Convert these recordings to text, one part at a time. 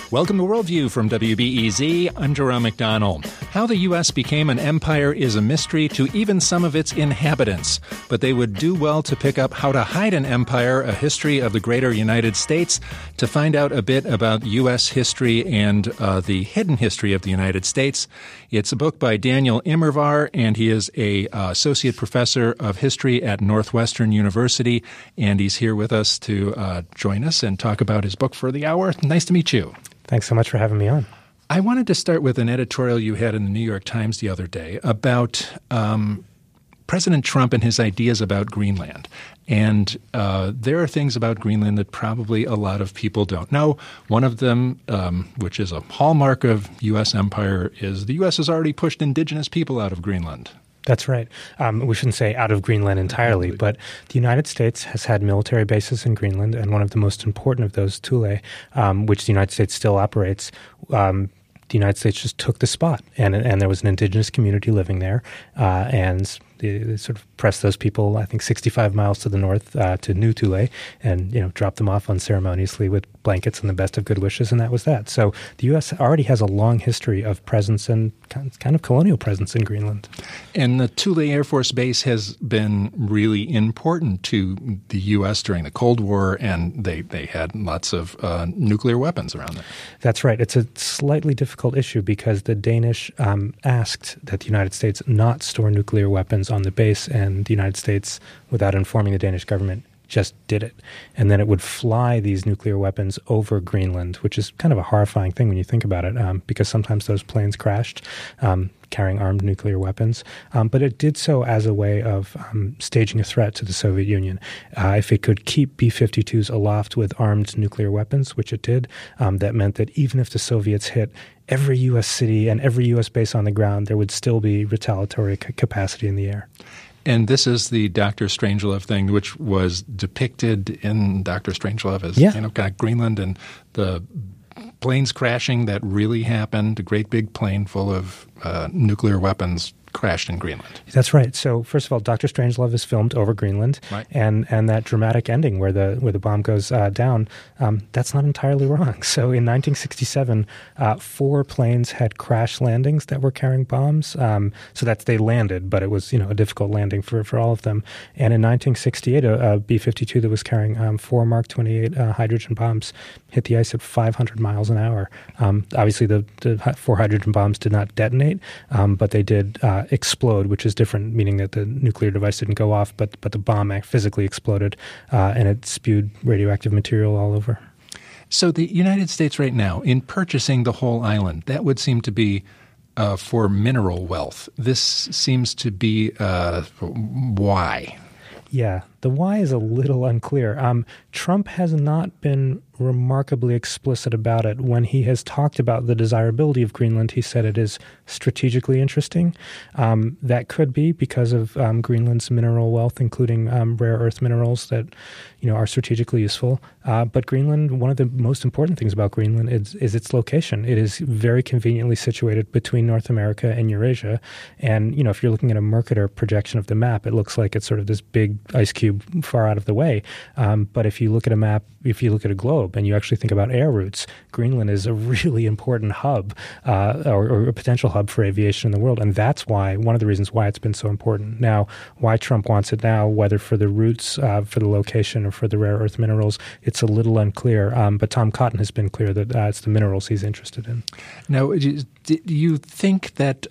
Welcome to Worldview from WBEZ. I'm Jerome McDonnell. How the U.S. became an empire is a mystery to even some of its inhabitants. But they would do well to pick up How to Hide an Empire, a history of the greater United States, to find out a bit about U.S. history and the hidden history of the United States. It's a book by Daniel Immerwahr, and he is a associate professor of history at Northwestern University, and he's here with us to join us and talk about his book for the hour. Nice to meet you. Thanks so much for having me on. I wanted to start with an editorial you had in the New York Times the other day about President Trump and his ideas about Greenland. And there are things about Greenland that probably a lot of people don't know. One of them, which is a hallmark of U.S. empire, is the U.S. has already pushed indigenous people out of Greenland. That's right. We shouldn't say out of Greenland entirely, but the United States has had military bases in Greenland, and one of the most important of those, Thule, which the United States still operates, the United States just took the spot, and there was an indigenous community living there, and they sort of pressed those people, I think, 65 miles to the north to New Thule, and dropped them off unceremoniously with blankets and the best of good wishes, and that was that. So the U.S. already has a long history of presence and kind of colonial presence in Greenland. And the Thule Air Force Base has been really important to the U.S. during the Cold War, and they had lots of nuclear weapons around there. That's right. It's a slightly difficult issue because the Danish asked that the United States not store nuclear weapons on the base, and the United States, without informing the Danish government, just did it. And then it would fly these nuclear weapons over Greenland, which is kind of a horrifying thing when you think about it, because sometimes those planes crashed carrying armed nuclear weapons. But it did so as a way of staging a threat to the Soviet Union. If it could keep B-52s aloft with armed nuclear weapons, which it did, that meant that even if the Soviets hit every U.S. city and every U.S. base on the ground, there would still be retaliatory capacity in the air. And this is the Dr. Strangelove thing, which was depicted in Dr. Strangelove as got Greenland and the planes crashing that really happened. A great big plane full of nuclear weapons crashed in Greenland. That's right. So first of all, Dr. Strangelove is filmed over Greenland, right. and that dramatic ending where the bomb goes down, that's not entirely wrong. So in 1967, 4 planes had crash landings that were carrying bombs. So that's they landed, but it was a difficult landing for all of them. And in 1968, a B-52 that was carrying 4 Mark 28 hydrogen bombs hit the ice at 500 miles an hour. Obviously, the 4 hydrogen bombs did not detonate, but they did explode, which is different, meaning that the nuclear device didn't go off, but the bomb physically exploded, and it spewed radioactive material all over. So the United States right now, in purchasing the whole island, that would seem to be for mineral wealth. This seems to be why. Yeah, the why is a little unclear. Trump has not been remarkably explicit about it. When he has talked about the desirability of Greenland, he said it is strategically interesting. That could be because of Greenland's mineral wealth, including rare earth minerals that are strategically useful. But Greenland, one of the most important things about Greenland is its location. It is very conveniently situated between North America and Eurasia. And if you're looking at a Mercator projection of the map, it looks like it's sort of this big ice cube far out of the way. But if you look at a map, if you look at a globe and you actually think about air routes, Greenland is a really important hub or a potential hub for aviation in the world. And that's one of the reasons why it's been so important. Now, why Trump wants it now, whether for the routes, for the location, or for the rare earth minerals, it's a little unclear. But Tom Cotton has been clear that it's the minerals he's interested in. Now, do you think that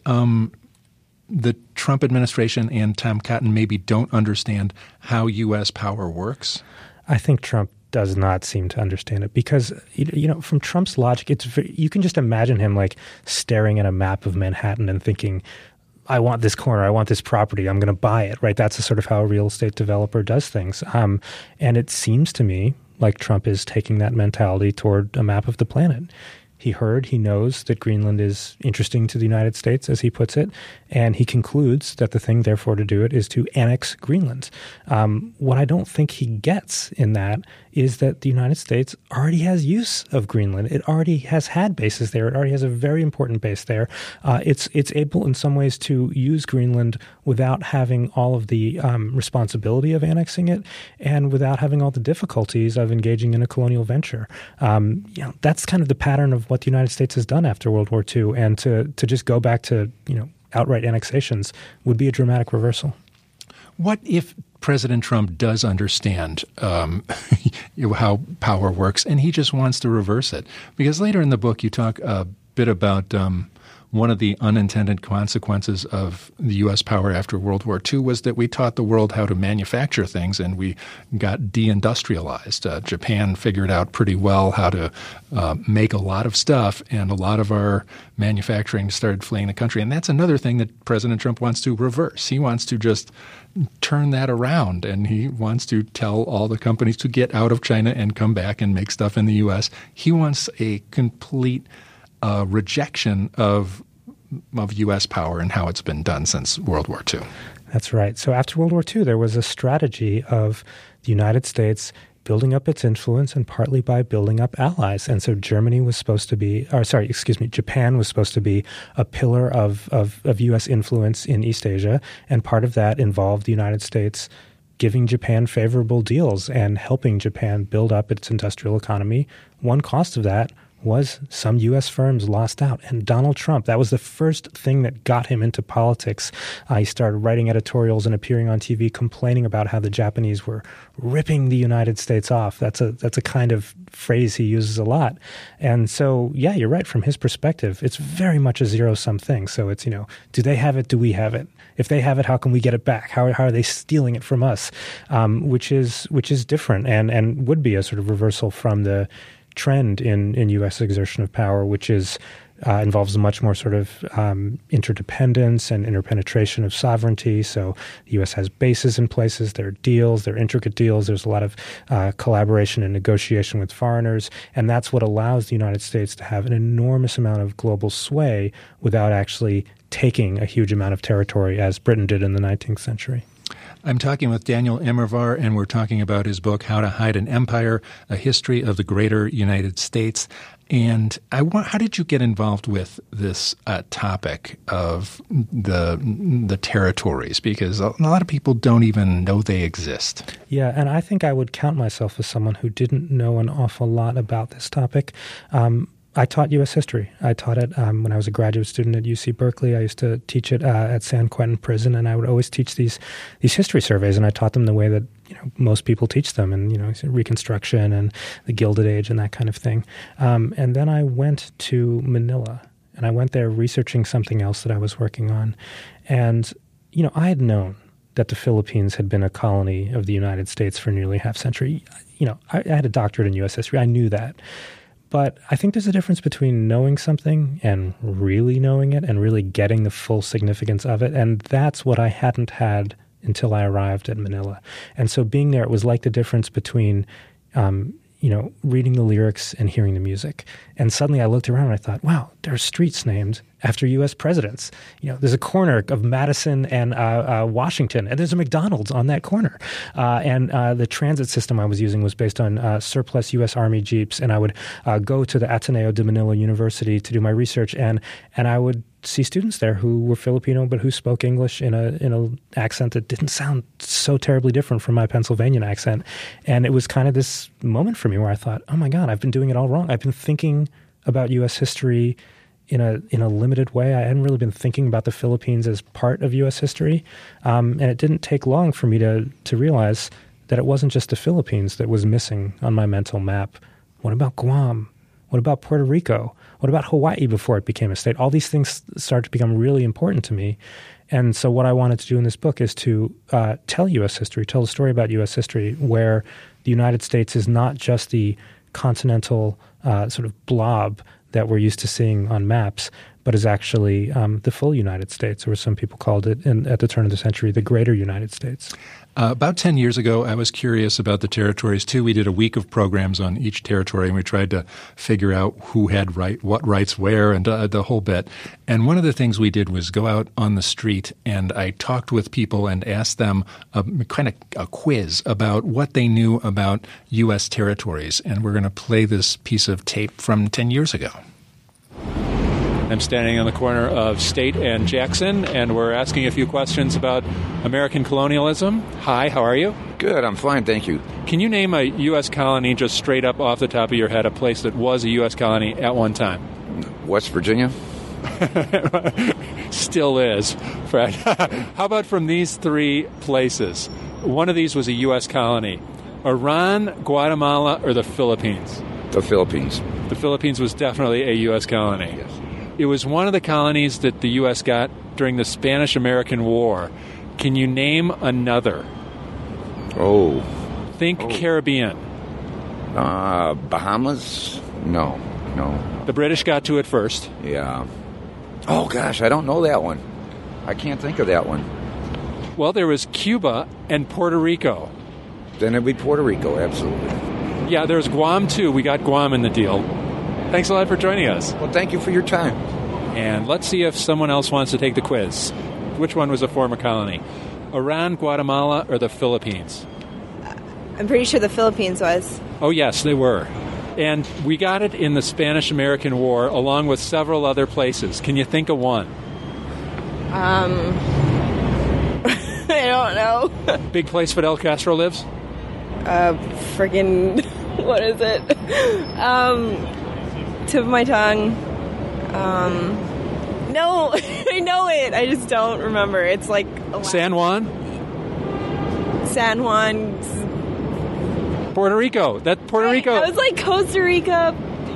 the Trump administration and Tom Cotton maybe don't understand how U.S. power works? I think Trump does not seem to understand it because, from Trump's logic, you can just imagine him like staring at a map of Manhattan and thinking, I want this corner, I want this property, I'm going to buy it, right? That's sort of how a real estate developer does things. And it seems to me like Trump is taking that mentality toward a map of the planet. He knows that Greenland is interesting to the United States, as he puts it, and he concludes that the thing, therefore, to do it is to annex Greenland. What I don't think he gets in that is that the United States already has use of Greenland. It already has had bases there. It already has a very important base there. It's able in some ways to use Greenland without having all of the responsibility of annexing it and without having all the difficulties of engaging in a colonial venture. That's kind of the pattern of what the United States has done after World War II, and to just go back to outright annexations would be a dramatic reversal. What if President Trump does understand how power works and he just wants to reverse it? Because later in the book you talk a bit about one of the unintended consequences of the U.S. power after World War II was that we taught the world how to manufacture things and we got deindustrialized. Japan figured out pretty well how to make a lot of stuff, and a lot of our manufacturing started fleeing the country. And that's another thing that President Trump wants to reverse. He wants to just turn that around, and he wants to tell all the companies to get out of China and come back and make stuff in the U.S. He wants a complete rejection of U.S. power and how it's been done since World War II. That's right. So after World War II, there was a strategy of the United States building up its influence, and partly by building up allies. And so Japan was supposed to be a pillar of U.S. influence in East Asia, and part of that involved the United States giving Japan favorable deals and helping Japan build up its industrial economy. One cost of that was some U.S. firms lost out. And Donald Trump, that was the first thing that got him into politics. He started writing editorials and appearing on TV complaining about how the Japanese were ripping the United States off. That's a kind of phrase he uses a lot. And so, yeah, you're right. From his perspective, it's very much a zero-sum thing. So it's, do they have it? Do we have it? If they have it, how can we get it back? How are they stealing it from us? Which is different and would be a sort of reversal from the trend in U.S. exertion of power, which involves a much more sort of interdependence and interpenetration of sovereignty. So the U.S. has bases in places, there are deals, there are intricate deals, there's a lot of collaboration and negotiation with foreigners, and that's what allows the United States to have an enormous amount of global sway without actually taking a huge amount of territory as Britain did in the 19th century. I'm talking with Daniel Immerwahr, and we're talking about his book, How to Hide an Empire, A History of the Greater United States. And how did you get involved with this topic of the territories? Because a lot of people don't even know they exist. Yeah, and I think I would count myself as someone who didn't know an awful lot about this topic. I taught U.S. history. I taught it when I was a graduate student at UC Berkeley. I used to teach it at San Quentin Prison, and I would always teach these history surveys, and I taught them the way that most people teach them, and Reconstruction and the Gilded Age and that kind of thing. And then I went to Manila, and I went there researching something else that I was working on, and I had known that the Philippines had been a colony of the United States for nearly half a century. I had a doctorate in U.S. history. I knew that. But I think there's a difference between knowing something and really knowing it and really getting the full significance of it. And that's what I hadn't had until I arrived at Manila. And so being there, it was like the difference between, reading the lyrics and hearing the music. And suddenly I looked around and I thought, wow, there are streets named after U.S. presidents. There's a corner of Madison and Washington, and there's a McDonald's on that corner. And the transit system I was using was based on surplus U.S. Army Jeeps, and I would go to the Ateneo de Manila University to do my research, and I would see students there who were Filipino but who spoke English in an accent that didn't sound so terribly different from my Pennsylvanian accent. And it was kind of this moment for me where I thought, oh my God, I've been doing it all wrong. I've been thinking about U.S. history in a limited way. I hadn't really been thinking about the Philippines as part of U.S. history. And it didn't take long for me to realize that it wasn't just the Philippines that was missing on my mental map. What about Guam? What about Puerto Rico? What about Hawaii before it became a state? All these things started to become really important to me. And so what I wanted to do in this book is to tell U.S. history, tell the story about U.S. history, where the United States is not just the continental sort of blob that we're used to seeing on maps, but is actually the full United States, or some people called it at the turn of the century, the Greater United States. About 10 years ago, I was curious about the territories, too. We did a week of programs on each territory, and we tried to figure out who had what rights where and the whole bit. And one of the things we did was go out on the street, and I talked with people and asked them kind of a quiz about what they knew about U.S. territories. And we're going to play this piece of tape from 10 years ago. I'm standing on the corner of State and Jackson, and we're asking a few questions about American colonialism. Hi, how are you? Good, I'm fine, thank you. Can you name a U.S. colony just straight up off the top of your head, a place that was a U.S. colony at one time? West Virginia? Still is, Fred. How about from these three places? One of these was a U.S. colony. Iran, Guatemala, or the Philippines? The Philippines. The Philippines was definitely a U.S. colony. Yes. It was one of the colonies that the U.S. got during the Spanish-American War. Can you name another? Oh. Think Caribbean. Bahamas? No. The British got to it first. Yeah. Oh, gosh, I don't know that one. I can't think of that one. Well, there was Cuba and Puerto Rico. Then it'd be Puerto Rico, absolutely. Yeah, there's Guam, too. We got Guam in the deal. Thanks a lot for joining us. Well, thank you for your time. And let's see if someone else wants to take the quiz. Which one was a former colony? Iran, Guatemala, or the Philippines? I'm pretty sure the Philippines was. Oh, yes, they were. And we got it in the Spanish-American War, along with several other places. Can you think of one? I don't know. Big place Fidel Castro lives? Friggin', what is it? Tip of my tongue. No, I know it. I just don't remember. It's like San Juan? San Juan. Puerto Rico. Puerto Rico. I was like Costa Rica.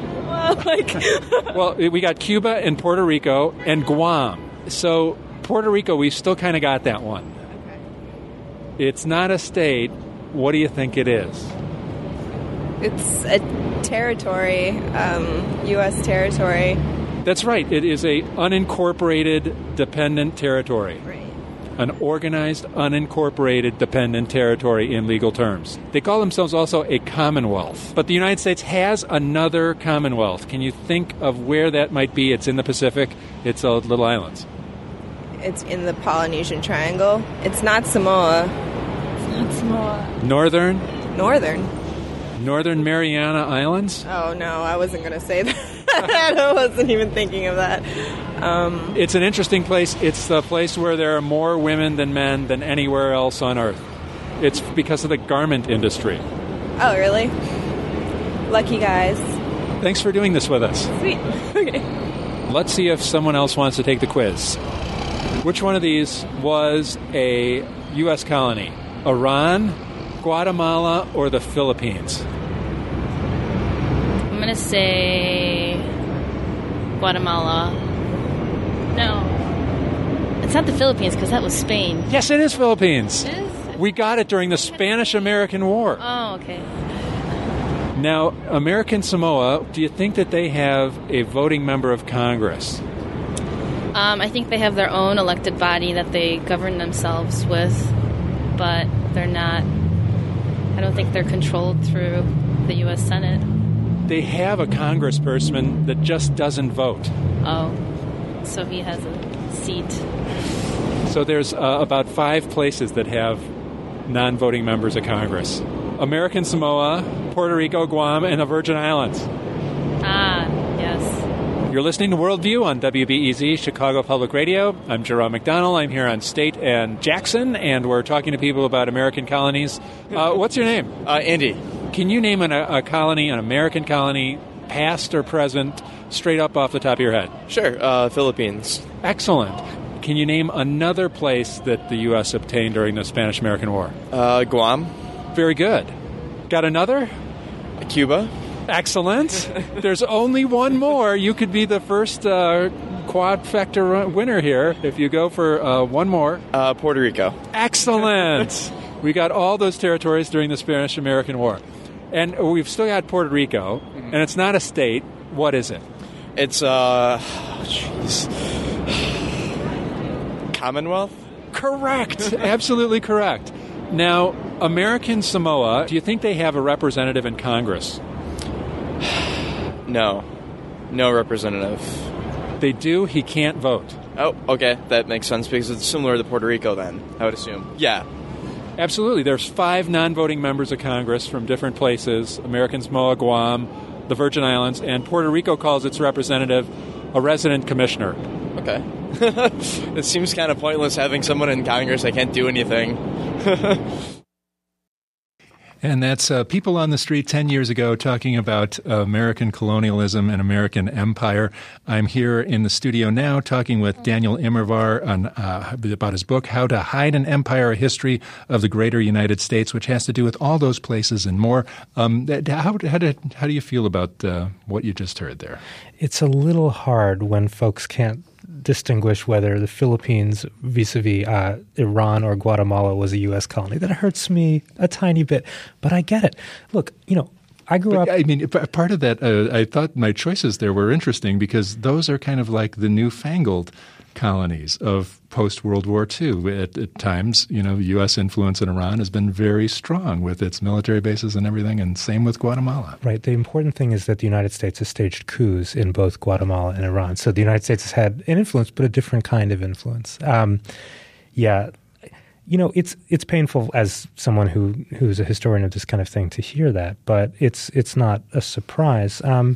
Well, we got Cuba and Puerto Rico and Guam. So Puerto Rico, we still kind of got that one. Okay. It's not a state. What do you think it is? It's a territory, U.S. territory. That's right. It is a unincorporated dependent territory. Right. An organized, unincorporated dependent territory in legal terms. They call themselves also a commonwealth. But the United States has another commonwealth. Can you think of where that might be? It's in the Pacific. It's a little island. It's in the Polynesian Triangle. It's not Samoa. It's not Samoa. Northern Mariana Islands? Oh, no, I wasn't going to say that. I wasn't even thinking of that. It's an interesting place. It's the place where there are more women than men than anywhere else on Earth. It's because of the garment industry. Oh, really? Lucky guys. Thanks for doing this with us. Sweet. Okay. Let's see if someone else wants to take the quiz. Which one of these was a U.S. colony? Iran, Guatemala, or the Philippines? I'm going to say Guatemala. No. It's not the Philippines because that was Spain. Yes, it is Philippines. It is? We got it during the Spanish-American War. Oh, okay. Now, American Samoa, do you think that they have a voting member of Congress? I think they have their own elected body that they govern themselves with, but they're not. I don't think they're controlled through the U.S. Senate. They have a congressperson that just doesn't vote. Oh, so he has a seat. So there's about 5 places that have non-voting members of Congress. American Samoa, Puerto Rico, Guam, and the Virgin Islands. Ah, yes. You're listening to Worldview on WBEZ, Chicago Public Radio. I'm Jerome McDonnell. I'm here on State and Jackson, and we're talking to people about American colonies. What's your name? Andy. Can you name a colony, an American colony, past or present, straight up off the top of your head? Sure, Philippines. Excellent. Can you name another place that the U.S. obtained during the Spanish-American War? Guam. Very good. Got another? Cuba. Excellent. There's only one more. You could be the first quad-factor winner here if you go for one more. Puerto Rico. Excellent. We got all those territories during the Spanish-American War. And we've still got Puerto Rico, and it's not a state. What is it? It's, Commonwealth? Correct. Absolutely correct. Now, American Samoa, do you think they have a representative in Congress? No. No representative. They do. He can't vote. Oh, okay. That makes sense because it's similar to Puerto Rico then, I would assume. Yeah. Absolutely. There's 5 non-voting members of Congress from different places, American Samoa, Guam, the Virgin Islands, and Puerto Rico calls its representative a resident commissioner. Okay. It seems kind of pointless having someone in Congress that can't do anything. And that's People on the Street 10 years ago talking about American colonialism and American empire. I'm here in the studio now talking with Daniel Immerwahr about his book, How to Hide an Empire, A History of the Greater United States, which has to do with all those places and more. How do you feel about what you just heard there? It's a little hard when folks can't distinguish whether the Philippines vis-a-vis Iran or Guatemala was a U.S. colony. That hurts me a tiny bit, but I get it. Look, I grew up... I mean, part of that, I thought my choices there were interesting because those are kind of like the newfangled colonies of post-World War II. At times, U.S. influence in Iran has been very strong with its military bases and everything, and same with Guatemala. Right. The important thing is that the United States has staged coups in both Guatemala and Iran. So the United States has had an influence, but a different kind of influence. It's painful as someone who's a historian of this kind of thing to hear that, but it's not a surprise. And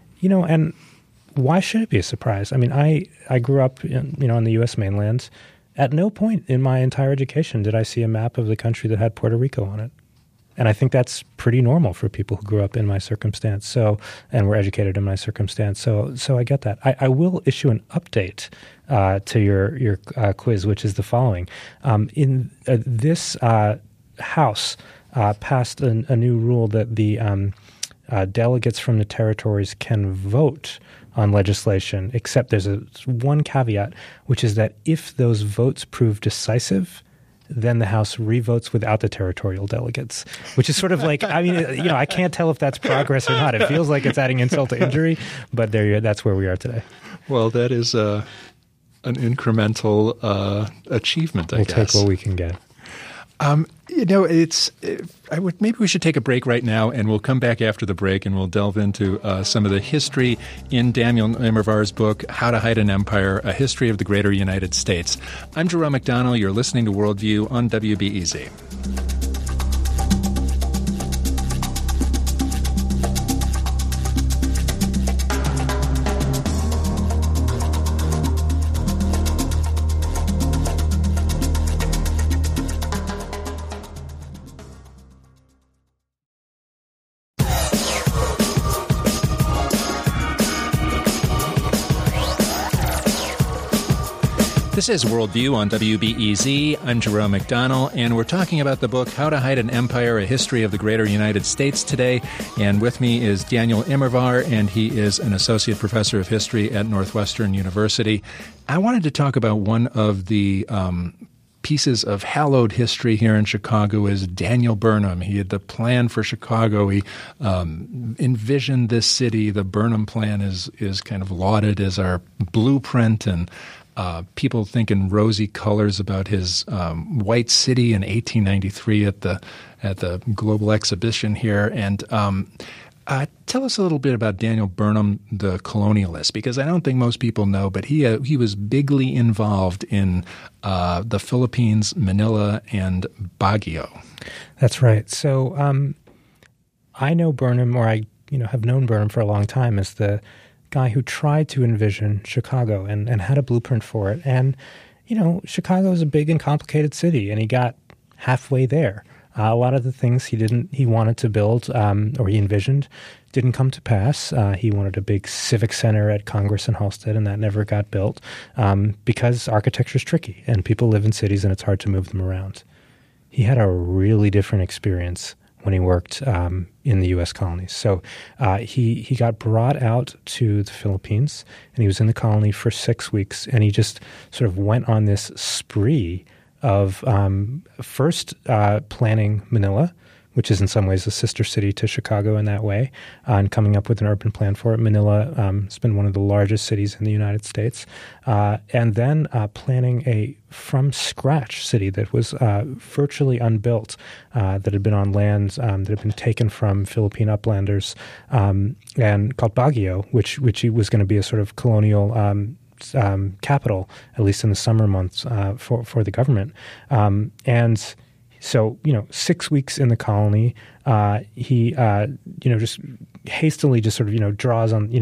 why should it be a surprise? I mean, I grew up on the U.S. mainland. At no point in my entire education did I see a map of the country that had Puerto Rico on it. And I think that's pretty normal for people who grew up in my circumstance and were educated in my circumstance. So I get that. I will issue an update to your quiz, which is the following. In this House passed a new rule that the delegates from the territories can vote on legislation, except there's one caveat, which is that if those votes prove decisive, then the House revotes without the territorial delegates, which is sort of like, I can't tell if that's progress or not. It feels like it's adding insult to injury, but that's where we are today. Well, that is an incremental achievement, I guess. We'll take what we can get. Maybe we should take a break right now, and we'll come back after the break, and we'll delve into some of the history in Daniel Immerwahr's book, How to Hide an Empire, A History of the Greater United States. I'm Jerome McDonnell. You're listening to Worldview on WBEZ. This is Worldview on WBEZ. I'm Jerome McDonnell, and we're talking about the book, How to Hide an Empire, A History of the Greater United States today. And with me is Daniel Immerwahr, and he is an associate professor of history at Northwestern University. I wanted to talk about one of the pieces of hallowed history here in Chicago is Daniel Burnham. He had the plan for Chicago. He envisioned this city. The Burnham Plan is kind of lauded as our blueprint, and people think in rosy colors about his White City in 1893 at the Global Exhibition here. And tell us a little bit about Daniel Burnham, the colonialist, because I don't think most people know, but he was bigly involved in the Philippines, Manila, and Baguio. That's right. So I know Burnham, or I have known Burnham for a long time, as the guy who tried to envision Chicago and had a blueprint for it. And, Chicago is a big and complicated city, and he got halfway there. A lot of the things he wanted to build or he envisioned didn't come to pass. He wanted a big civic center at Congress and Halsted, and that never got built because architecture is tricky, and people live in cities, and it's hard to move them around. He had a really different experience when he worked in the U.S. colonies. So he got brought out to the Philippines, and he was in the colony for 6 weeks, and he just sort of went on this spree of first planning Manila, which is in some ways a sister city to Chicago in that way, and coming up with an urban plan for it. Manila has been one of the largest cities in the United States. And then planning a from-scratch city that was virtually unbuilt, that had been on lands that had been taken from Philippine uplanders, and called Baguio, which was going to be a sort of colonial capital, at least in the summer months, for the government. And so, 6 weeks in the colony, he, just hastily just sort of, draws on,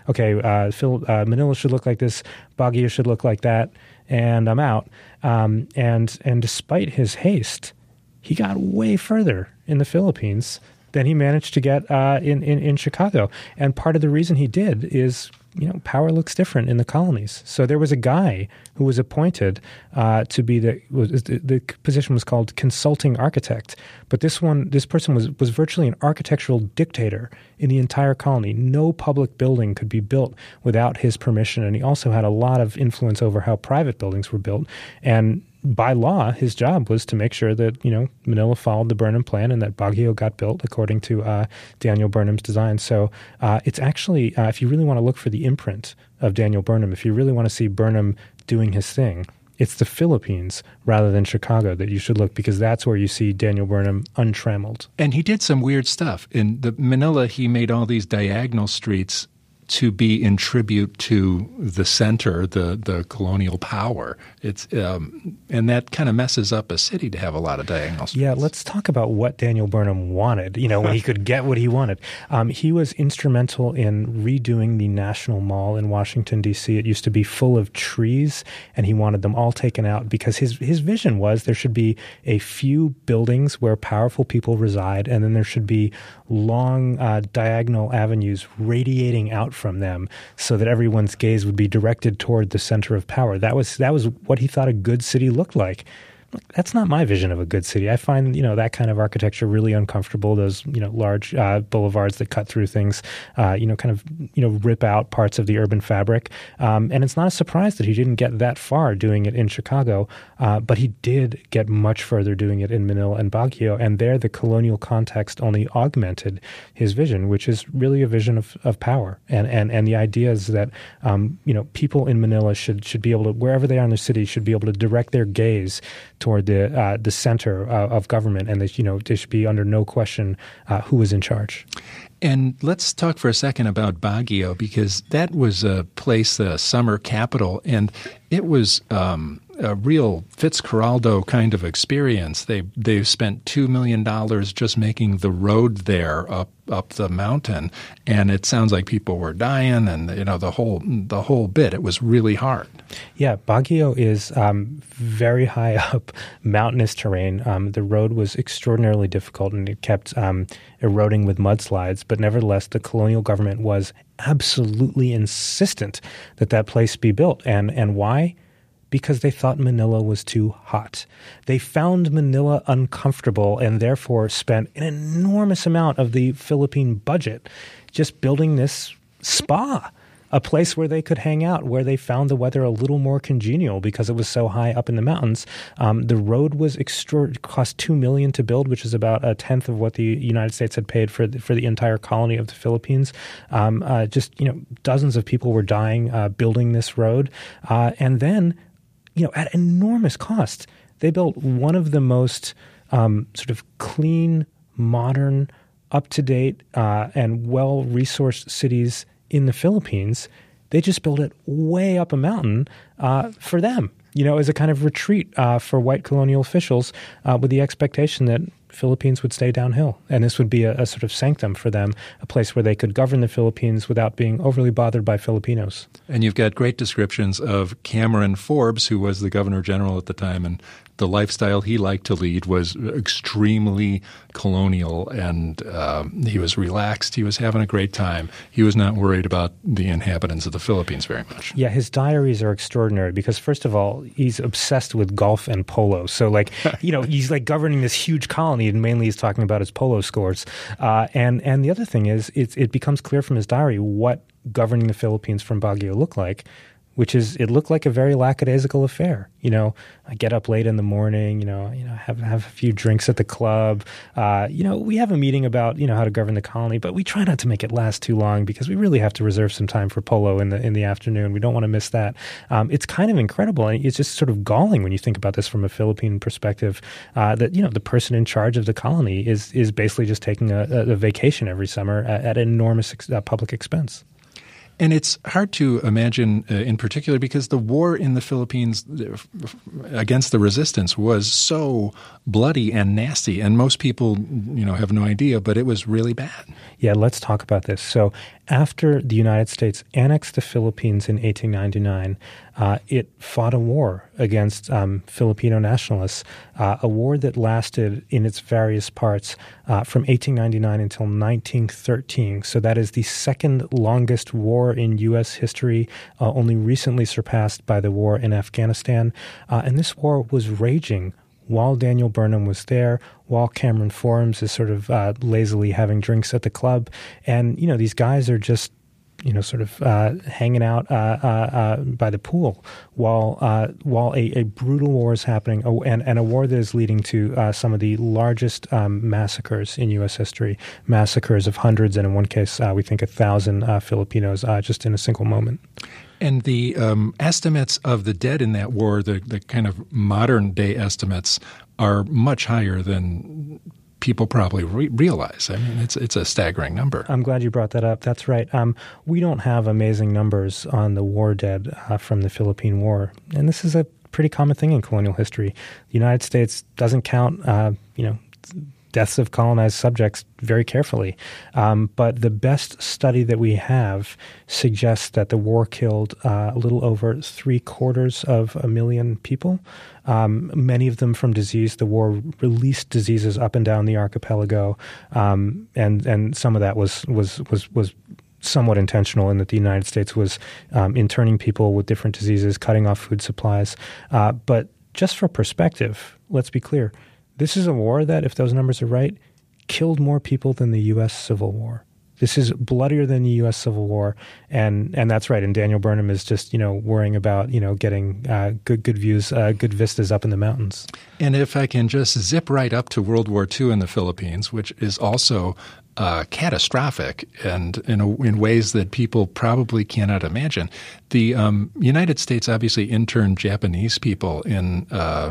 Manila should look like this, Baguio should look like that, and I'm out. And despite his haste, he got way further in the Philippines than he managed to get in Chicago. And part of the reason he did is, power looks different in the colonies. So there was a guy who was appointed to be the position was called consulting architect. But this person was virtually an architectural dictator in the entire colony. No public building could be built without his permission. And he also had a lot of influence over how private buildings were built. And by law, his job was to make sure that, Manila followed the Burnham Plan and that Baguio got built according to Daniel Burnham's design. So it's actually, if you really want to look for the imprint of Daniel Burnham, if you really want to see Burnham doing his thing, it's the Philippines rather than Chicago that you should look, because that's where you see Daniel Burnham untrammeled. And he did some weird stuff. In Manila, he made all these diagonal streets to be in tribute to the center, the colonial power. It's and that kind of messes up a city to have a lot of diagonal streets. Yeah, let's talk about what Daniel Burnham wanted, when he could get what he wanted. He was instrumental in redoing the National Mall in Washington, D.C. It used to be full of trees, and he wanted them all taken out because his vision was there should be a few buildings where powerful people reside, and then there should be long diagonal avenues radiating out from them so that everyone's gaze would be directed toward the center of power. That was what he thought a good city looked like. That's not my vision of a good city. I find, that kind of architecture really uncomfortable. Those, large boulevards that cut through things, rip out parts of the urban fabric. And it's not a surprise that he didn't get that far doing it in Chicago, but he did get much further doing it in Manila and Baguio. And there, the colonial context only augmented his vision, which is really a vision of power. And the idea is that, people in Manila should be able to, wherever they are in the city, should be able to direct their gaze toward the center of government, and they should be under no question who was in charge. And let's talk for a second about Baguio, because that was a place, a summer capital, and it was a real Fitzcarraldo kind of experience. They spent $2 million just making the road there up the mountain, and it sounds like people were dying, and the whole bit. It was really hard. Yeah, Baguio is very high up, mountainous terrain. The road was extraordinarily difficult, and it kept eroding with mudslides. But nevertheless, the colonial government was absolutely insistent that place be built. And why? Because they thought Manila was too hot. They found Manila uncomfortable and therefore spent an enormous amount of the Philippine budget just building this spa, a place where they could hang out, where they found the weather a little more congenial because it was so high up in the mountains. The road was cost $2 million to build, which is about a tenth of what the United States had paid for the entire colony of the Philippines. Dozens of people were dying building this road, and then, at enormous cost, they built one of the most sort of clean, modern, up-to-date, and well-resourced cities in the Philippines. They just built it way up a mountain for them, as a kind of retreat for white colonial officials with the expectation that Philippines would stay downhill. And this would be a sort of sanctum for them, a place where they could govern the Philippines without being overly bothered by Filipinos. And you've got great descriptions of Cameron Forbes, who was the governor general at the time, and the lifestyle he liked to lead was extremely colonial, and he was relaxed. He was having a great time. He was not worried about the inhabitants of the Philippines very much. Yeah, his diaries are extraordinary because, first of all, he's obsessed with golf and polo. So, he's governing this huge colony, and mainly he's talking about his polo scores. And the other thing is, it becomes clear from his diary what governing the Philippines from Baguio looked like, which is it looked like a very lackadaisical affair. I get up late in the morning, have a few drinks at the club. We have a meeting about, how to govern the colony, but we try not to make it last too long because we really have to reserve some time for polo in the afternoon. We don't want to miss that. It's kind of incredible. And it's just sort of galling when you think about this from a Philippine perspective, that, the person in charge of the colony is basically just taking a vacation every summer at enormous public expense. And it's hard to imagine in particular because the war in the Philippines against the resistance was so bloody and nasty. And most people, have no idea, but it was really bad. Yeah, let's talk about this. So after the United States annexed the Philippines in 1899, it fought a war against Filipino nationalists, a war that lasted in its various parts from 1899 until 1913. So that is the second longest war in U.S. history, only recently surpassed by the war in Afghanistan. And this war was raging while Daniel Burnham was there, while Cameron Forbes is sort of lazily having drinks at the club. And, these guys are just, sort of hanging out by the pool while a brutal war is happening, and a war that is leading to some of the largest massacres in U.S. history, massacres of hundreds, and in one case, we think 1,000 Filipinos just in a single moment. And the estimates of the dead in that war, the kind of modern-day estimates, are much higher than people probably realize. I mean, it's a staggering number. I'm glad you brought that up. That's right. We don't have amazing numbers on the war dead from the Philippine War, and this is a pretty common thing in colonial history. The United States doesn't count, deaths of colonized subjects very carefully. But the best study that we have suggests that the war killed a little over 750,000 people, many of them from disease. The war released diseases up and down the archipelago, and some of that was somewhat intentional in that the United States was interning people with different diseases, cutting off food supplies. But just for perspective, let's be clear. This is a war that, if those numbers are right, killed more people than the U.S. Civil War. This is bloodier than the U.S. Civil War, and that's right. And Daniel Burnham is just worrying about getting good views, good vistas up in the mountains. And if I can just zip right up to World War II in the Philippines, which is also catastrophic and in ways that people probably cannot imagine. The United States obviously interned Japanese people in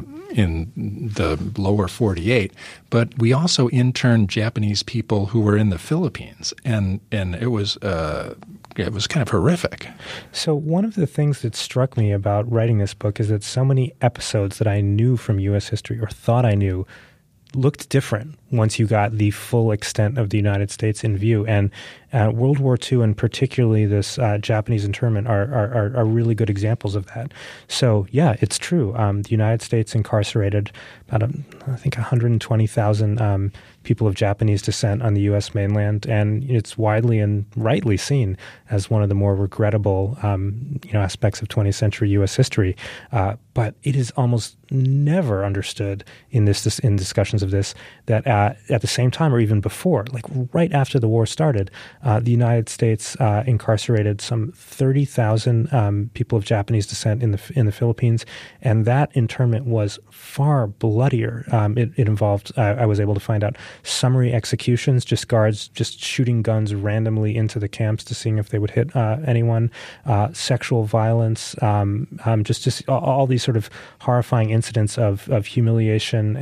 the lower 48, but we also interned Japanese people who were in the Philippines, and it was kind of horrific. So one of the things that struck me about writing this book is that so many episodes that I knew from U.S. history or thought I knew looked different once you got the full extent of the United States in view. And World War II, and particularly this Japanese internment, are really good examples of that. So, yeah, it's true. The United States incarcerated about, I think, 120,000 people of Japanese descent on the U.S. mainland, and it's widely and rightly seen as one of the more regrettable aspects of 20th century U.S. history. But it is almost never understood in discussions of this that at the same time or even before, like right after the war started, the United States incarcerated some 30,000 people of Japanese descent in the Philippines, and that internment was far bloodier. It involved, I was able to find out, summary executions, just guards just shooting guns randomly into the camps to seeing if they would hit anyone, sexual violence, just all these sort of horrifying incidents of humiliation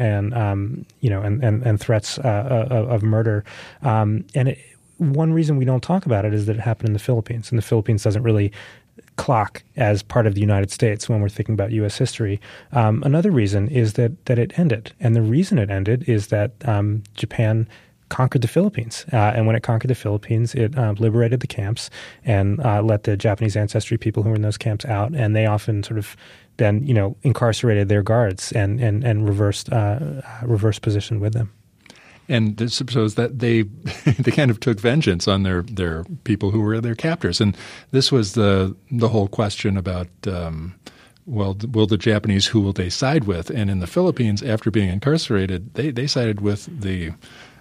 and threats of murder. One reason we don't talk about it is that it happened in the Philippines, and the Philippines doesn't really clock as part of the United States when we're thinking about U.S. history. Another reason is that it ended, and the reason it ended is that Japan conquered the Philippines, and when it conquered the Philippines, it liberated the camps and let the Japanese ancestry people who were in those camps out, and they often sort of then incarcerated their guards and reversed position with them. And suppose that they kind of took vengeance on their people who were their captors. And this was the whole question about, will the Japanese, who will they side with? And in the Philippines, after being incarcerated, they sided with the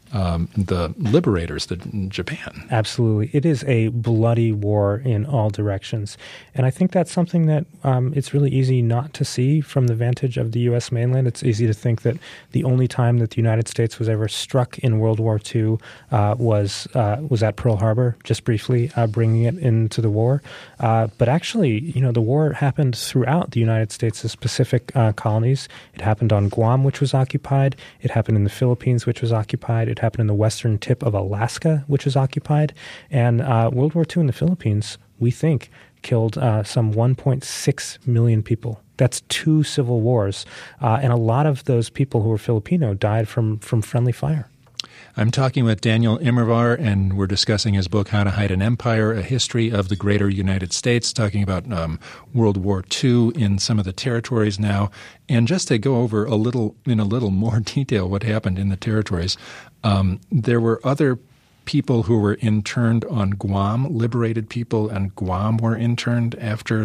liberators, Japan. Absolutely. It is a bloody war in all directions. And I think that's something that it's really easy not to see from the vantage of the U.S. mainland. It's easy to think that the only time that the United States was ever struck in World War II was at Pearl Harbor, just briefly bringing it into the war. But actually, the war happened throughout the United States' Pacific colonies. It happened on Guam, which was occupied. It happened in the Philippines, which was occupied. It happened in the western tip of Alaska, which was occupied. And World War II in the Philippines, we think, killed some 1.6 million people. That's 2 civil wars. And a lot of those people who were Filipino died from friendly fire. I'm talking with Daniel Immerwahr, and we're discussing his book, How to Hide an Empire, A History of the Greater United States, talking about World War II in some of the territories now. And just to go over in a little more detail what happened in the territories, there were other people who were interned on Guam, liberated people on Guam were interned after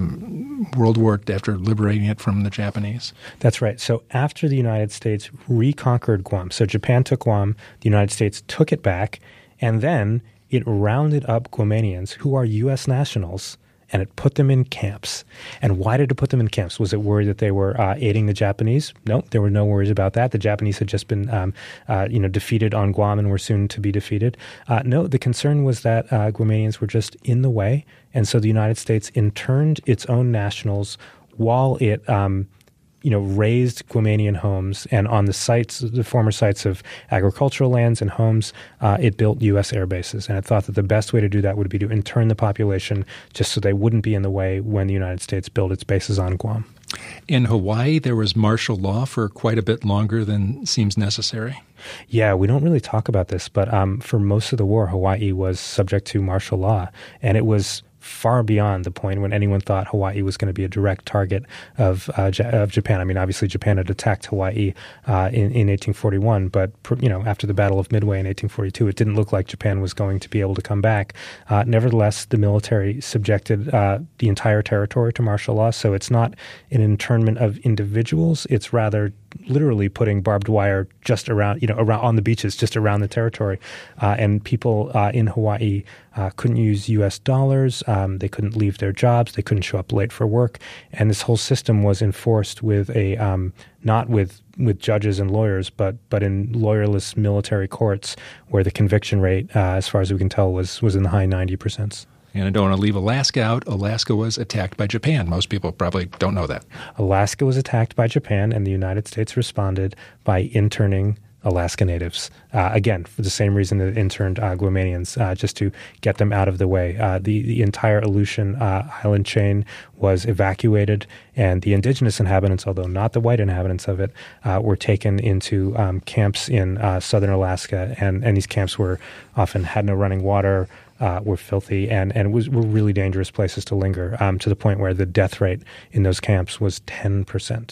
after liberating it from the Japanese. That's right. So after the United States reconquered Guam, so Japan took Guam, the United States took it back, and then it rounded up Guamanians who are U.S. nationals, and it put them in camps. And why did it put them in camps? Was it worried that they were aiding the Japanese? No, there were no worries about that. The Japanese had just been defeated on Guam and were soon to be defeated. No, the concern was that Guamanians were just in the way, and so the United States interned its own nationals while it raised Guamanian homes, and on the former sites of agricultural lands and homes, it built U.S. air bases. And it thought that the best way to do that would be to intern the population just so they wouldn't be in the way when the United States built its bases on Guam. In Hawaii, there was martial law for quite a bit longer than seems necessary. Yeah, we don't really talk about this, but for most of the war, Hawaii was subject to martial law, and it was far beyond the point when anyone thought Hawaii was going to be a direct target of Japan. I mean, obviously Japan had attacked Hawaii in 1841, but after the Battle of Midway in 1842, it didn't look like Japan was going to be able to come back. Nevertheless, the military subjected the entire territory to martial law, so it's not an internment of individuals. It's rather literally putting barbed wire just around on the beaches, just around the territory. And people in Hawaii couldn't use U.S. dollars. They couldn't leave their jobs. They couldn't show up late for work. And this whole system was enforced with not with judges and lawyers, but in lawyerless military courts, where the conviction rate, as far as we can tell, was in the high 90%. And I don't want to leave Alaska out. Alaska was attacked by Japan. Most people probably don't know that. Alaska was attacked by Japan, and the United States responded by interning Alaska natives. Again, for the same reason that it interned Guamanians, just to get them out of the way. The entire Aleutian island chain was evacuated, and the indigenous inhabitants, although not the white inhabitants of it, were taken into camps in southern Alaska, and these camps often had no running water, were filthy, and were really dangerous places to linger, to the point where the death rate in those camps was 10%.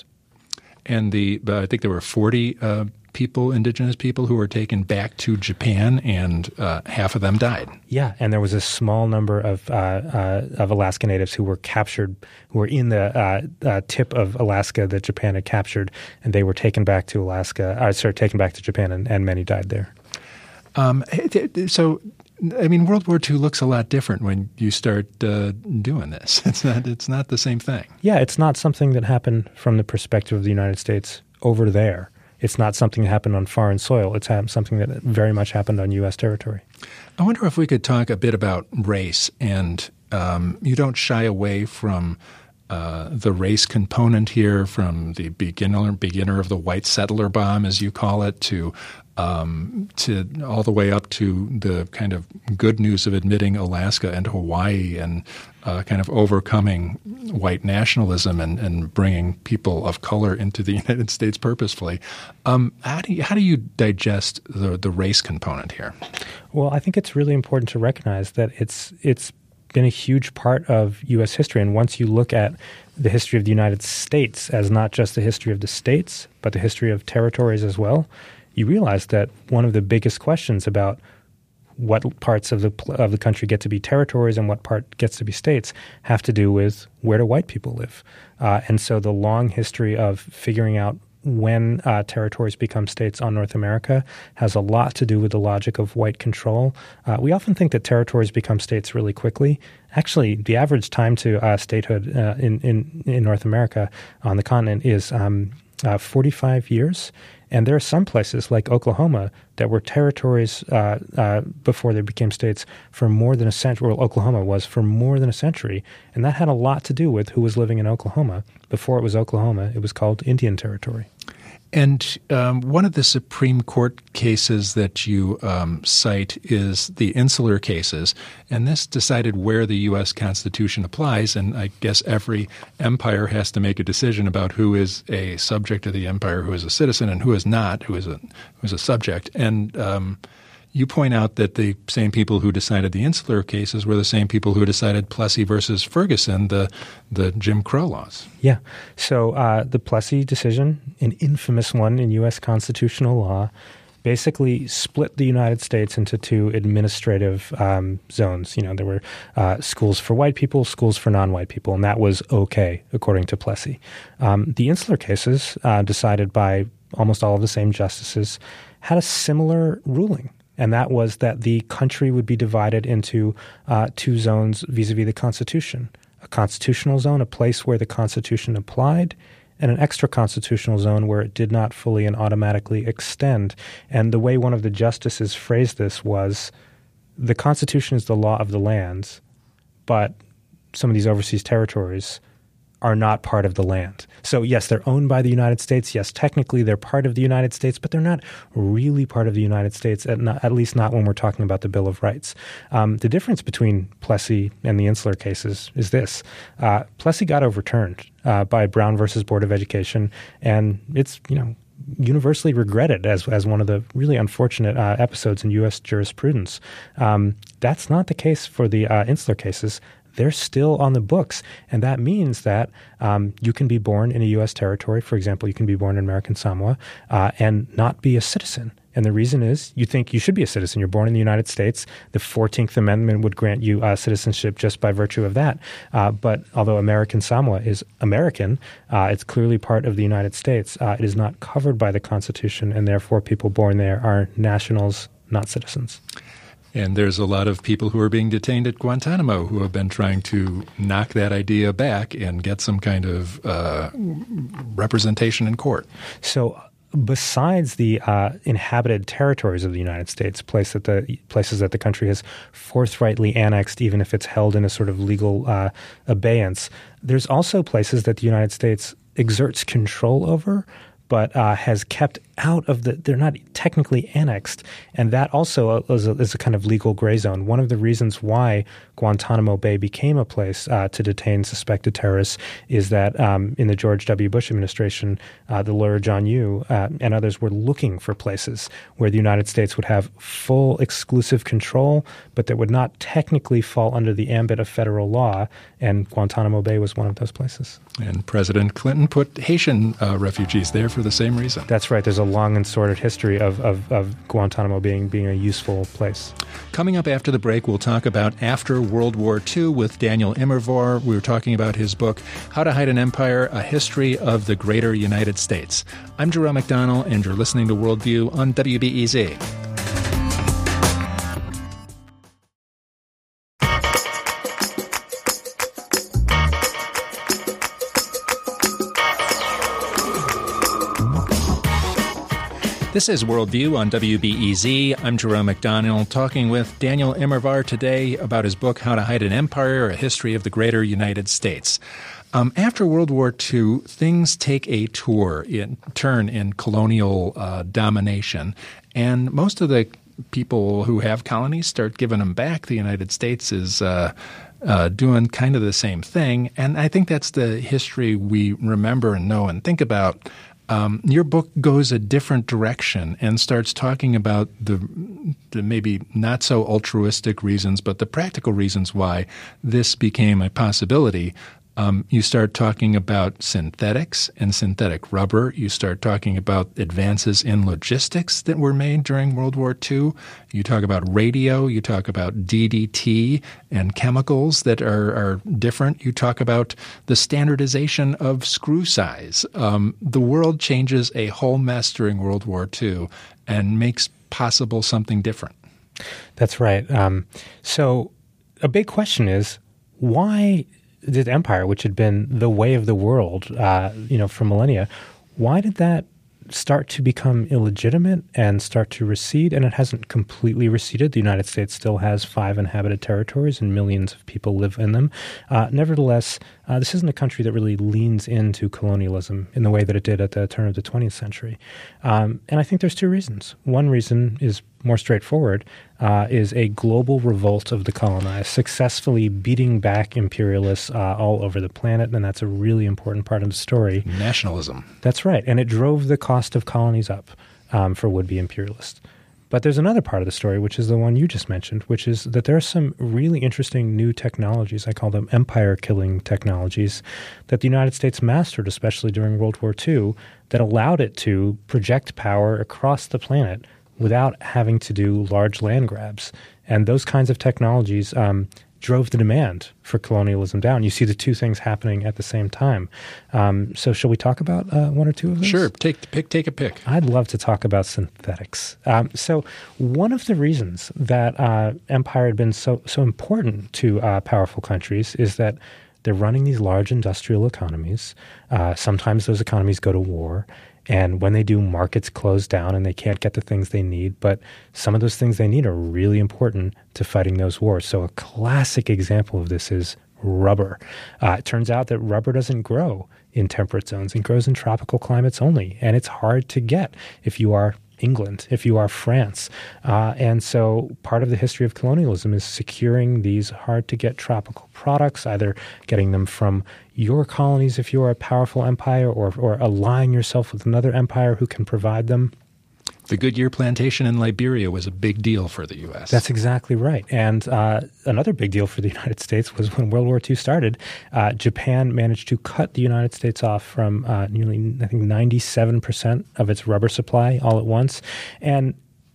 And I think there were 40 indigenous people who were taken back to Japan, and half of them died. Yeah, and there was a small number of Alaska natives who were captured, who were in the tip of Alaska that Japan had captured, and they were taken back to Japan, and many died there. So, I mean, World War II looks a lot different when you start doing this. It's not the same thing. Yeah, it's not something that happened from the perspective of the United States over there. It's not something that happened on foreign soil. It's something that very much happened on U.S. territory. I wonder if we could talk a bit about race. And you don't shy away from the race component here, from the beginner of the white settler bomb, as you call it, to all the way up to the kind of good news of admitting Alaska and Hawaii, and kind of overcoming white nationalism and bringing people of color into the United States purposefully. How do you digest the race component here? Well, I think it's really important to recognize that it's been a huge part of U.S. history. And once you look at the history of the United States as not just the history of the states, but the history of territories as well, you realize that one of the biggest questions about what parts of the country get to be territories and what part gets to be states have to do with where do white people live. And so the long history of figuring out when territories become states on North America has a lot to do with the logic of white control. We often think that territories become states really quickly. Actually, the average time to statehood in North America on the continent is 45 years. And there are some places like Oklahoma that were territories before they became states for more than a century. Well, Oklahoma was for more than a century. And that had a lot to do with who was living in Oklahoma. Before it was Oklahoma, it was called Indian Territory. And one of the Supreme Court cases that you cite is the Insular cases, and this decided where the U.S. Constitution applies, and I guess every empire has to make a decision about who is a subject of the empire, who is a citizen, and who is not, who is a subject. And you point out that the same people who decided the Insular cases were the same people who decided Plessy versus Ferguson, the Jim Crow laws. Yeah. So the Plessy decision, an infamous one in U.S. constitutional law, basically split the United States into two administrative zones. There were schools for white people, schools for non-white people, and that was okay, according to Plessy. The Insular cases, decided by almost all of the same justices, had a similar ruling. And that was that the country would be divided into two zones vis-a-vis the Constitution. A constitutional zone, a place where the Constitution applied, and an extra-constitutional zone where it did not fully and automatically extend. And the way one of the justices phrased this was, the Constitution is the law of the lands, but some of these overseas territories are not part of the land. So yes, they're owned by the United States. Yes, technically they're part of the United States, but they're not really part of the United States, at least not when we're talking about the Bill of Rights. The difference between Plessy and the Insular cases is this. Plessy got overturned by Brown versus Board of Education, and it's, universally regretted as one of the really unfortunate episodes in U.S. jurisprudence. That's not the case for the Insular cases. They're still on the books, and that means that you can be born in a U.S. territory. For example, you can be born in American Samoa and not be a citizen. And the reason is you think you should be a citizen. You're born in the United States. The 14th Amendment would grant you citizenship just by virtue of that. But although American Samoa is American, it's clearly part of the United States. It is not covered by the Constitution, and therefore people born there are nationals, not citizens. And there's a lot of people who are being detained at Guantanamo who have been trying to knock that idea back and get some kind of representation in court. So besides the inhabited territories of the United States, places that the country has forthrightly annexed, even if it's held in a sort of legal abeyance, there's also places that the United States exerts control over, but has kept out of they're not technically annexed. And that also is a kind of legal gray zone. One of the reasons why Guantanamo Bay became a place to detain suspected terrorists is that in the George W. Bush administration, the lawyer John Yoo and others were looking for places where the United States would have full exclusive control, but that would not technically fall under the ambit of federal law. And Guantanamo Bay was one of those places. And President Clinton put Haitian refugees there for the same reason. That's right. There's a long and sordid history of Guantanamo being a useful place. Coming up after the break, we'll talk about after World War II with Daniel Immerwahr. We were talking about his book, How to Hide an Empire, A History of the Greater United States. I'm Jerome McDonnell, and you're listening to Worldview on WBEZ. This is Worldview on WBEZ. I'm Jerome McDonnell, talking with Daniel Immerwahr today about his book, How to Hide an Empire, A History of the Greater United States. After World War II, things take a turn in colonial domination, and most of the people who have colonies start giving them back. The United States is doing kind of the same thing, and I think that's the history we remember and know and think about. Your book goes a different direction and starts talking about the maybe not so altruistic reasons, but the practical reasons why this became a possibility. You start talking about synthetics and synthetic rubber. You start talking about advances in logistics that were made during World War II. You talk about radio. You talk about DDT and chemicals that are different. You talk about the standardization of screw size. The world changes a whole mess during World War II and makes possible something different. That's right. So a big question is, why did empire, which had been the way of the world, for millennia, why did that start to become illegitimate and start to recede, and it hasn't completely receded. The United States still has 5 inhabited territories and millions of people live in them. Nevertheless, this isn't a country that really leans into colonialism in the way that it did at the turn of the 20th century. And I think there's 2 reasons. One reason is more straightforward, is a global revolt of the colonized, successfully beating back imperialists all over the planet, and that's a really important part of the story. Nationalism. That's right, and it drove the cost of colonies up for would-be imperialists. But there's another part of the story, which is the one you just mentioned, which is that there are some really interesting new technologies, I call them empire-killing technologies, that the United States mastered, especially during World War II, that allowed it to project power across the planet without having to do large land grabs. And those kinds of technologies drove the demand for colonialism down. You see the 2 things happening at the same time. So shall we talk about 1 or 2 of those? Sure. Take a pick. I'd love to talk about synthetics. So one of the reasons that empire had been so important to powerful countries is that they're running these large industrial economies. Sometimes those economies go to war. And when they do, markets close down and they can't get the things they need. But some of those things they need are really important to fighting those wars. So a classic example of this is rubber. It turns out that rubber doesn't grow in temperate zones. It grows in tropical climates only. And it's hard to get if you are England, if you are France. And so part of the history of colonialism is securing these hard-to-get tropical products, either getting them from your colonies if you're a powerful empire or allying yourself with another empire who can provide them. The Goodyear plantation in Liberia was a big deal for the U.S. That's exactly right. And another big deal for the United States was when World War II started, Japan managed to cut the United States off from nearly, I think, 97% of its rubber supply all at once. And,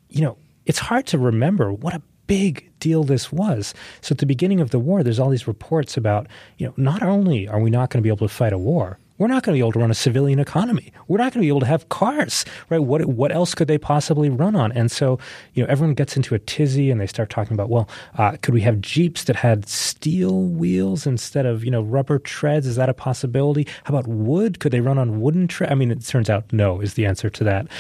it's hard to remember what a big deal this was. So at the beginning of the war, there's all these reports about, not only are we not going to be able to fight a war, we're not going to be able to run a civilian economy. We're not going to be able to have cars, right? What else could they possibly run on? And so, everyone gets into a tizzy and they start talking about, could we have Jeeps that had steel wheels instead of, rubber treads? Is that a possibility? How about wood? Could they run on wooden treads? I mean, it turns out no is the answer to that.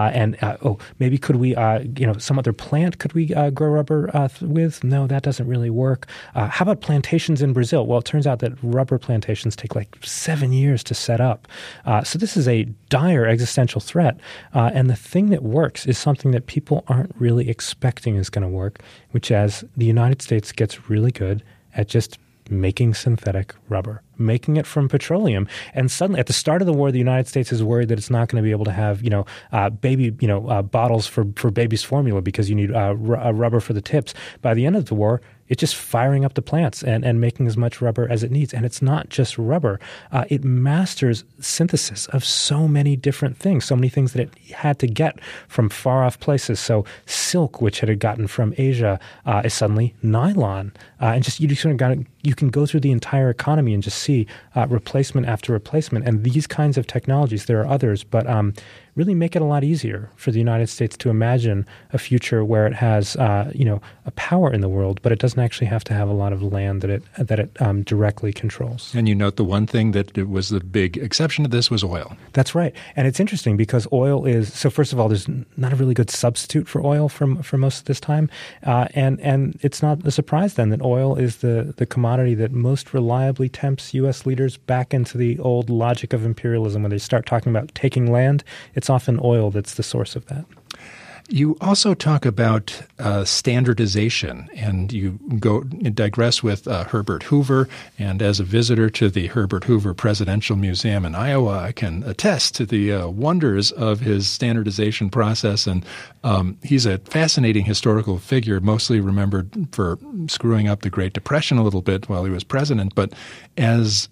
Maybe could we, some other plant could we grow rubber with? No, that doesn't really work. How about plantations in Brazil? Well, it turns out that rubber plantations take like 7 years to set up. So this is a dire existential threat. And the thing that works is something that people aren't really expecting is going to work, which is the United States gets really good at just making synthetic rubber, making it from petroleum. And suddenly, at the start of the war, the United States is worried that it's not going to be able to have, baby, bottles for baby's formula because you need rubber for the tips. By the end of the war, it's just firing up the plants and making as much rubber as it needs. And it's not just rubber. It masters synthesis of so many different things, so many things that it had to get from far-off places. So silk, which it had gotten from Asia, is suddenly nylon. And just you can go through the entire economy and just see replacement after replacement. And these kinds of technologies, there are others, but really make it a lot easier for the United States to imagine a future where it has, a power in the world, but it doesn't actually have to have a lot of land that it directly controls. And you note the one thing that was the big exception to this was oil. That's right. And it's interesting because oil is, so first of all, there's not a really good substitute for oil for most of this time. And it's not a surprise then that oil is the commodity that most reliably tempts U.S. leaders back into the old logic of imperialism. When they start talking about taking land, it's often oil that's the source of that. You also talk about standardization, and you digress with Herbert Hoover. And as a visitor to the Herbert Hoover Presidential Museum in Iowa, I can attest to the wonders of his standardization process. And he's a fascinating historical figure, mostly remembered for screwing up the Great Depression a little bit while he was president. But as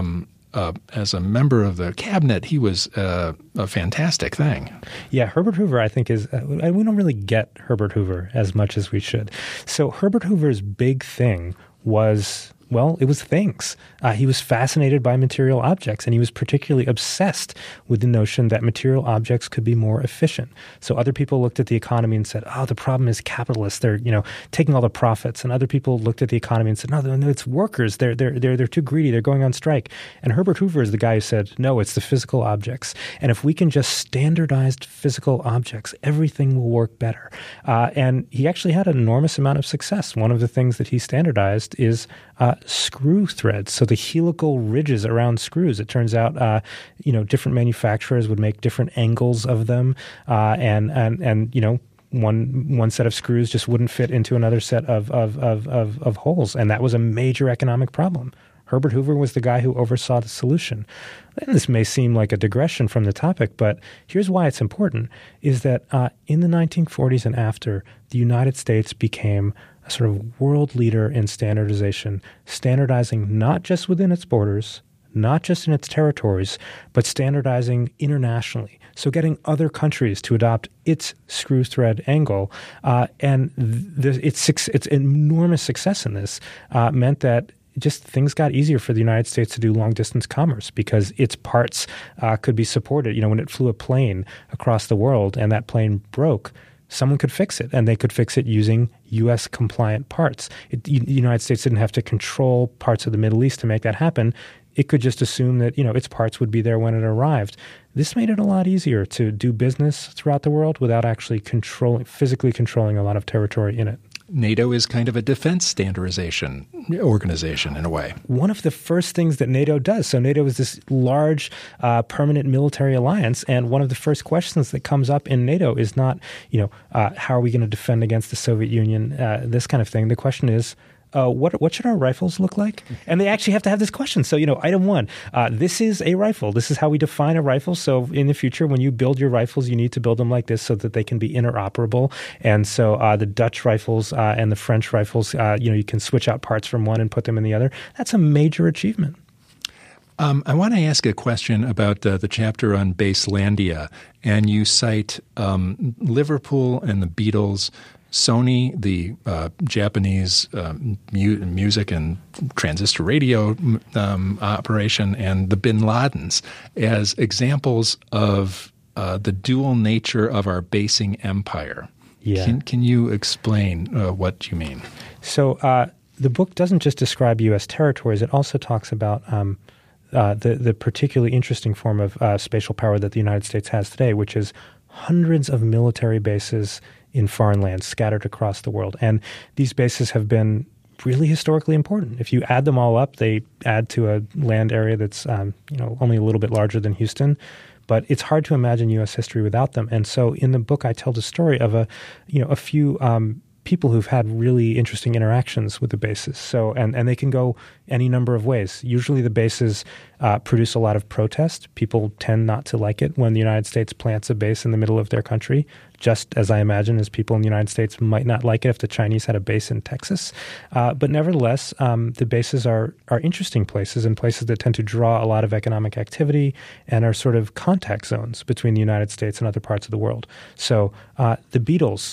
a member of the cabinet, he was a fantastic thing. Yeah, Herbert Hoover, I think, is we don't really get Herbert Hoover as much as we should. So Herbert Hoover's big thing was Well, it was things. He was fascinated by material objects, and he was particularly obsessed with the notion that material objects could be more efficient. So other people looked at the economy and said, "Oh, the problem is capitalists. They're taking all the profits." And other people looked at the economy and said, "No, it's workers. They're too greedy. They're going on strike." And Herbert Hoover is the guy who said, "No, it's the physical objects. And if we can just standardize physical objects, everything will work better." And he actually had an enormous amount of success. One of the things that he standardized is screw threads, so the helical ridges around screws. It turns out, different manufacturers would make different angles of them, and one set of screws just wouldn't fit into another set of holes, and that was a major economic problem. Herbert Hoover was the guy who oversaw the solution. And this may seem like a digression from the topic, but here's why it's important, is that in the 1940s and after, the United States became a sort of world leader in standardization, standardizing not just within its borders, not just in its territories, but standardizing internationally. So getting other countries to adopt its screw thread angle. And its enormous success in this meant that just things got easier for the United States to do long-distance commerce because its parts could be supported. When it flew a plane across the world and that plane broke, someone could fix it, and they could fix it using U.S.-compliant parts. The United States didn't have to control parts of the Middle East to make that happen. It could just assume that, its parts would be there when it arrived. This made it a lot easier to do business throughout the world without actually physically controlling a lot of territory in it. NATO is kind of a defense standardization organization in a way. One of the first things that NATO does, so NATO is this large permanent military alliance, and one of the first questions that comes up in NATO is not, how are we going to defend against the Soviet Union, this kind of thing. The question is, what should our rifles look like? And they actually have to have this question. So, item one, this is a rifle. This is how we define a rifle. So in the future, when you build your rifles, you need to build them like this so that they can be interoperable. And so the Dutch rifles and the French rifles, you can switch out parts from one and put them in the other. That's a major achievement. I want to ask a question about the chapter on Baselandia. And you cite Liverpool and the Beatles, Sony, the Japanese music and transistor radio operation, and the Bin Ladens as examples of the dual nature of our basing empire. Yeah. Can you explain what you mean? So the book doesn't just describe U.S. territories. It also talks about the particularly interesting form of spatial power that the United States has today, which is hundreds of military bases in foreign lands scattered across the world. And these bases have been really historically important. If you add them all up, they add to a land area that's only a little bit larger than Houston. But it's hard to imagine U.S. history without them. And so in the book, I tell the story of a few people who've had really interesting interactions with the bases. So, and they can go any number of ways. Usually the bases produce a lot of protest. People tend not to like it when the United States plants a base in the middle of their country, just as I imagine as people in the United States might not like it if the Chinese had a base in Texas. But nevertheless, the bases are interesting places and places that tend to draw a lot of economic activity and are sort of contact zones between the United States and other parts of the world. So the Beatles,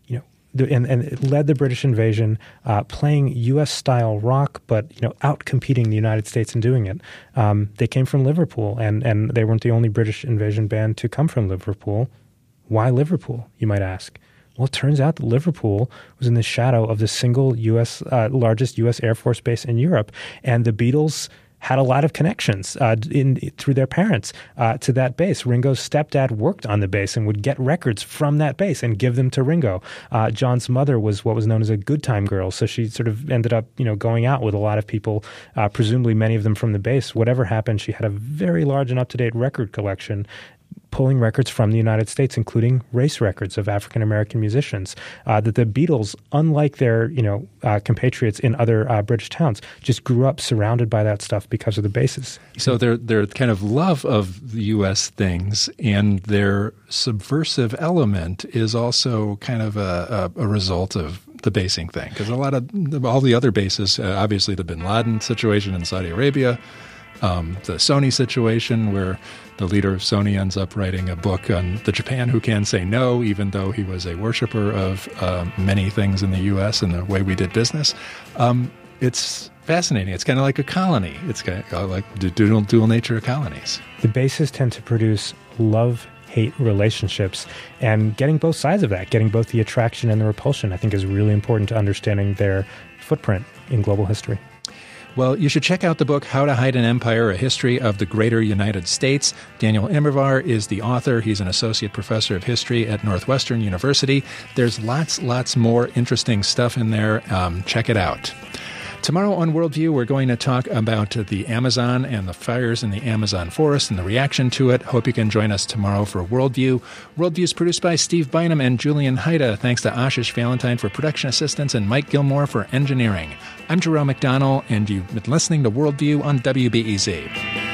and it led the British invasion, playing U.S.-style rock, but out-competing the United States in doing it. They came from Liverpool, and they weren't the only British invasion band to come from Liverpool. Why Liverpool, you might ask? Well, it turns out that Liverpool was in the shadow of the single largest U.S. Air Force base in Europe, and the Beatles had a lot of connections through their parents to that base. Ringo's stepdad worked on the base and would get records from that base and give them to Ringo. John's mother was what was known as a good time girl, so she sort of ended up, going out with a lot of people, presumably many of them from the base. Whatever happened, she had a very large and up-to-date record collection, pulling records from the United States, including race records of African-American musicians, that the Beatles, unlike their compatriots in other British towns, just grew up surrounded by that stuff because of the bases. So their kind of love of the U.S. things and their subversive element is also kind of a result of the basing thing, because a lot of all the other bases, obviously the Bin Laden situation in Saudi Arabia, the Sony situation where the leader of Sony ends up writing a book on the Japan who can say no, even though he was a worshiper of many things in the U.S. and the way we did business. It's fascinating. It's kind of like a colony. It's kind of like the dual nature of colonies. The bases tend to produce love-hate relationships, and getting both sides of that, getting both the attraction and the repulsion, I think is really important to understanding their footprint in global history. Well, you should check out the book, How to Hide an Empire, A History of the Greater United States. Daniel Immerwahr is the author. He's an associate professor of history at Northwestern University. There's lots more interesting stuff in there. Check it out. Tomorrow on Worldview, we're going to talk about the Amazon and the fires in the Amazon forest and the reaction to it. Hope you can join us tomorrow for Worldview. Worldview is produced by Steve Bynum and Julian Haida. Thanks to Ashish Valentine for production assistance and Mike Gilmore for engineering. I'm Jerome McDonnell, and you've been listening to Worldview on WBEZ.